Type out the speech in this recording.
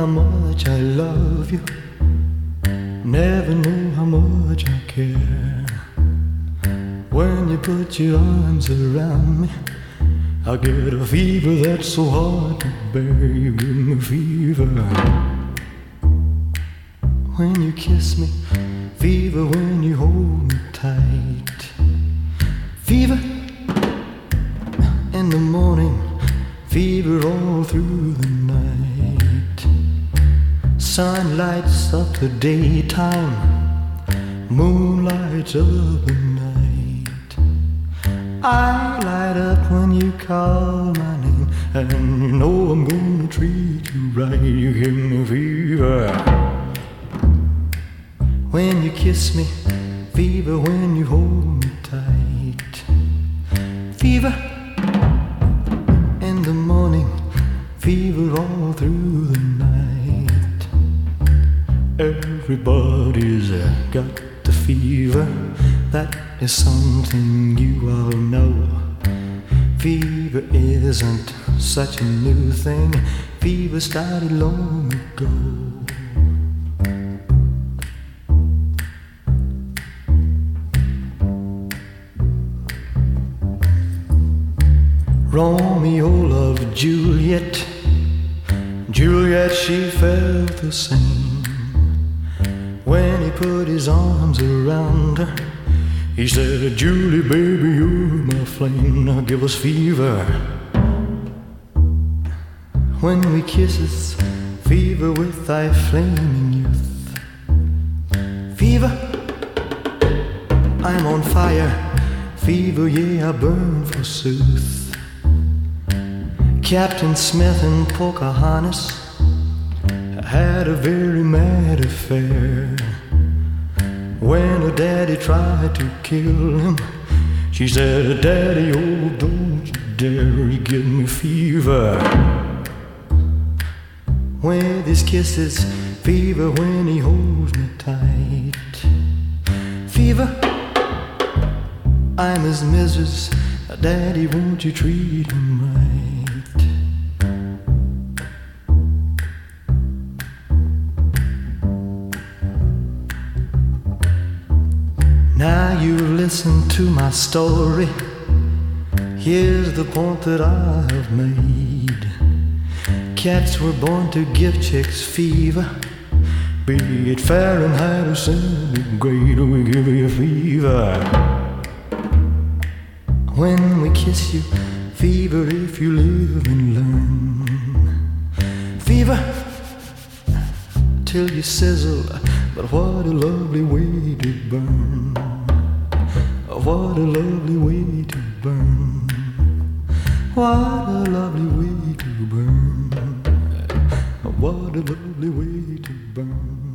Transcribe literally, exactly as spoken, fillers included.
how much I love you. Never knew how much I care. When you put your arms around me, I get a fever that's so hard to bear. You give me fever when you kiss me, fever when you hold me tight, fever in the morning, fever all through the night. Sun lights up the daytime, moon lights up the night. I light up when you call my name, and you know I'm gonna treat you right. You give me fever when you kiss me, fever when you hold me tight, fever in the morning, fever all through the night. Everybody's got the fever, that is something you all know. Fever isn't such a new thing, fever started long ago. Romeo loved Juliet, Juliet she felt the same. When he put his arms around her, he said, Julie baby, you're my flame, now give us fever. When we kisses, fever with thy flaming youth. Fever, I'm on fire, fever, yeah I burn forsooth. Captain Smith and Pocahontas had a very mad affair. When her daddy tried to kill him, she said, Daddy, oh, don't you dare, you give me fever. With his kisses, fever when he holds me tight. Fever, I'm his missus, Daddy, won't you treat him right? Now you listen to my story. Here's the point that I have made. Cats were born to give chicks fever, be it Fahrenheit or centigrade, we give you fever. When we kiss you, fever if you live and learn. Fever till you sizzle, but what a lovely way to burn. What a lovely way to burn. What a lovely way to burn. What a lovely way to burn.